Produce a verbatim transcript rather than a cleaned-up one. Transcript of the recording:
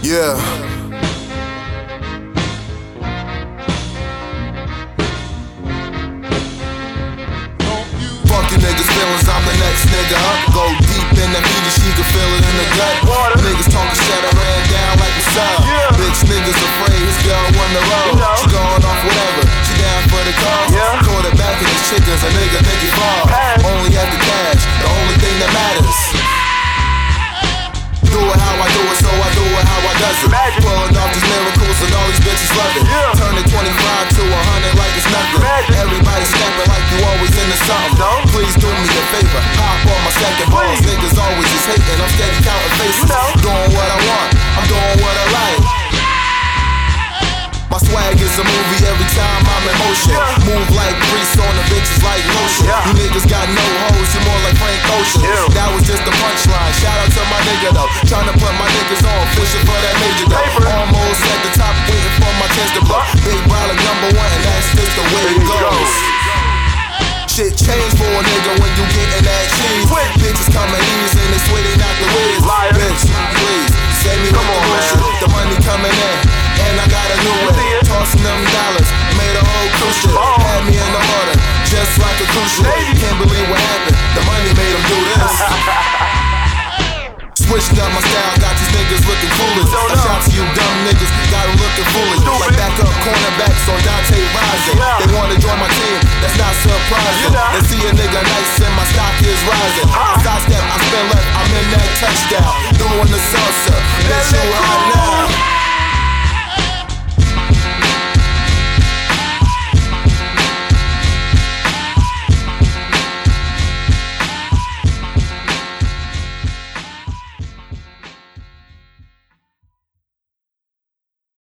Yeah. Fuck you niggas' feelings, I'm the next nigga up. Go deep in the meat, she can feel it in the gut. Water. Niggas talking shit, I ran down like a sub. Yeah. Bitch niggas afraid, his girl won the road. You know. She going off whatever, she down for the cause. Yeah. Quarterback and his chickens, a nigga think he fall. Hey. Only after cash, the only thing that matters. Do it how I do it, so I do it how I does it. Magic. Pulling off these miracles and all these bitches love it. Yeah. Turning twenty-five to a hundred like it's nothing. Magic. Everybody snapping like you always into something. No. Please do me a favor, hop on my second balls. Niggas always just hating, I'm steady counting faces. You know. Doing what I want, I'm doing what I like. My swag is a movie every time I'm in motion. Yeah. Move like grease on the bitches like lotion. Yeah. You niggas got no hoes, you more like Frank Ocean. Yeah. That was just the punchline. Shout out to my nigga though. Tryna put my niggas on, fishing for that major dough. Paper. Almost at the top, waiting for my chance to blow. Big brother number one, and that's just the way it goes. Shit change for a nigga when you gettin' that cheese. Quick. Bitches coming easy and they swear they not the whiz. Liar. Bitch, please, save me Come with on, the bullshit. Man. The money coming in, and I got a new way. Tossing them dollars, made a whole cruise ship. Oh. Had me in the order, just like a cruise ship. Can't believe what happened, the money made them do this. Switched up my style, got these niggas looking foolish. I shout to you dumb niggas, got them looking foolish. Like backup cornerbacks on Dante Rising. Yeah. They wanna join my team, that's not surprising. They see a nigga nice and my stock is rising. I side step, I spin left, I'm in that touchdown. Doing the salsa, bitch you hot now.